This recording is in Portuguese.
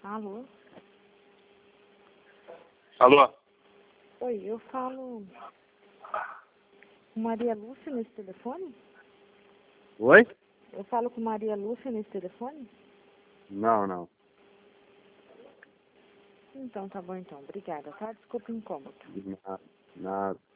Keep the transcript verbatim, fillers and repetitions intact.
Alô? Alô? Oi, eu falo com Maria Lúcia nesse telefone? Oi? Eu falo com Maria Lúcia nesse telefone? Não, não. Então tá bom então, obrigada, tá? Desculpa o incômodo. Nada. Nada.